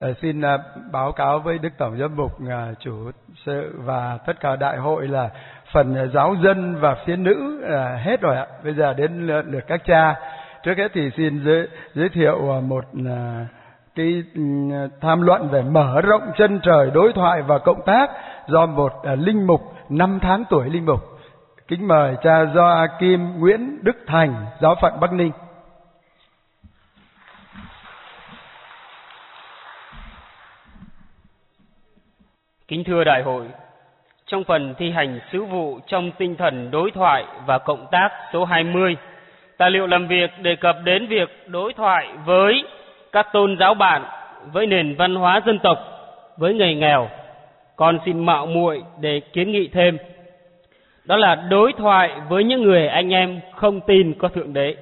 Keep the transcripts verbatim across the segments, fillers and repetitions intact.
Xin báo cáo với Đức Tổng Giám mục, chủ sự và tất cả đại hội là phần giáo dân và phía nữ là hết rồi ạ. Bây giờ đến lượt các cha. Trước hết thì xin giới, giới thiệu một cái tham luận về mở rộng chân trời đối thoại và cộng tác do một linh mục năm tháng tuổi linh mục. Kính mời cha Gioachim Nguyễn Đức Thành, giáo phận Bắc Ninh. Kính thưa đại hội, trong phần thi hành sứ vụ trong tinh thần đối thoại và cộng tác số hai mươi, tài liệu làm việc đề cập đến việc đối thoại với các tôn giáo bạn, với nền văn hóa dân tộc, với người nghèo. Con xin mạo muội để kiến nghị thêm, đó là đối thoại với những người anh em không tin có Thượng Đế.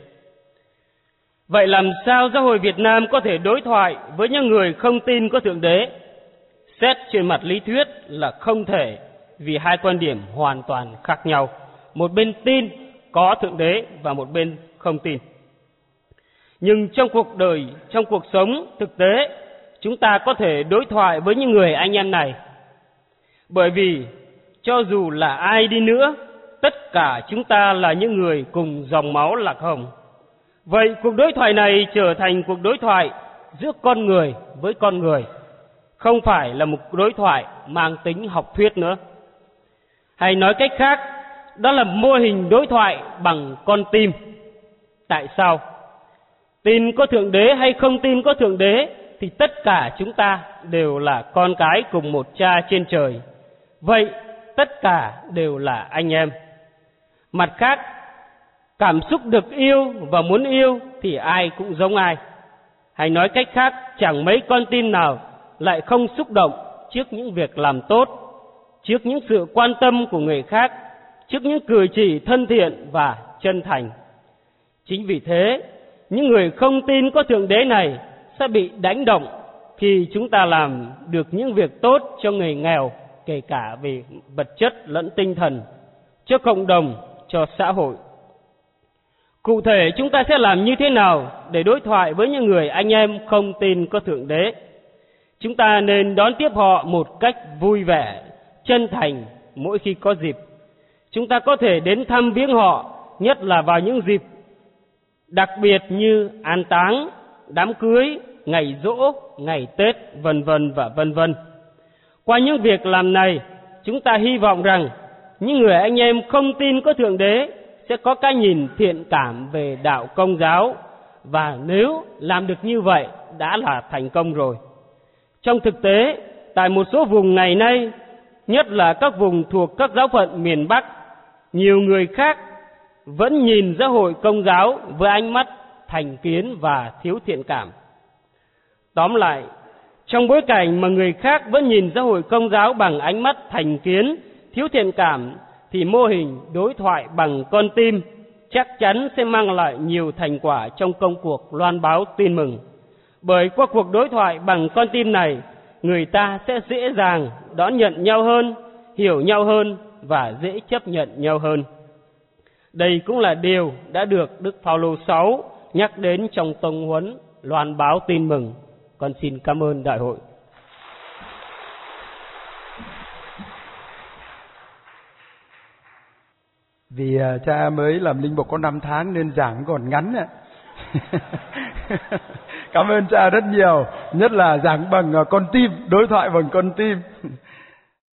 Vậy làm sao giáo hội Việt Nam có thể đối thoại với những người không tin có Thượng Đế? Xét trên mặt lý thuyết là không thể, vì hai quan điểm hoàn toàn khác nhau. Một bên tin có Thượng Đế và một bên không tin. Nhưng trong cuộc đời, trong cuộc sống thực tế, chúng ta có thể đối thoại với những người anh em này. Bởi vì cho dù là ai đi nữa, tất cả chúng ta là những người cùng dòng máu Lạc Hồng. Vậy cuộc đối thoại này trở thành cuộc đối thoại giữa con người với con người, không phải là một đối thoại mang tính học thuyết nữa. Hay nói cách khác, đó là mô hình đối thoại bằng con tim. Tại sao? Tin có Thượng Đế hay không tin có Thượng Đế thì tất cả chúng ta đều là con cái cùng một cha trên trời. Vậy tất cả đều là anh em. Mặt khác, cảm xúc được yêu và muốn yêu thì ai cũng giống ai. Hay nói cách khác, chẳng mấy con tim nào lại không xúc động trước những việc làm tốt, trước những sự quan tâm của người khác, trước những cử chỉ thân thiện và chân thành. Chính vì thế, những người không tin có Thượng Đế này sẽ bị đánh động khi chúng ta làm được những việc tốt cho người nghèo, kể cả về vật chất lẫn tinh thần, cho cộng đồng, cho xã hội. Cụ thể, chúng ta sẽ làm như thế nào để đối thoại với những người anh em không tin có Thượng Đế? Chúng ta nên đón tiếp họ một cách vui vẻ, chân thành mỗi khi có dịp. Chúng ta có thể đến thăm viếng họ, nhất là vào những dịp đặc biệt như an táng, đám cưới, ngày giỗ, ngày Tết, vân vân và vân vân. Qua những việc làm này, chúng ta hy vọng rằng những người anh em không tin có Thượng Đế sẽ có cái nhìn thiện cảm về đạo Công giáo, và nếu làm được như vậy đã là thành công rồi. Trong thực tế, tại một số vùng ngày nay, nhất là các vùng thuộc các giáo phận miền Bắc, nhiều người khác vẫn nhìn giáo hội Công giáo với ánh mắt thành kiến và thiếu thiện cảm. Tóm lại, trong bối cảnh mà người khác vẫn nhìn giáo hội Công giáo bằng ánh mắt thành kiến, thiếu thiện cảm, thì mô hình đối thoại bằng con tim chắc chắn sẽ mang lại nhiều thành quả trong công cuộc loan báo tin mừng. Bởi qua cuộc đối thoại bằng con tim này, người ta sẽ dễ dàng đón nhận nhau hơn, hiểu nhau hơn và dễ chấp nhận nhau hơn. Đây cũng là điều đã được Đức Phaolô sáu nhắc đến trong tông huấn loan báo tin mừng. Con xin cảm ơn đại hội. Vì uh, cha mới làm linh mục có năm tháng nên giảng còn ngắn ạ. Cảm ơn cha rất nhiều, nhất là giảng bằng uh, con tim, đối thoại bằng con tim.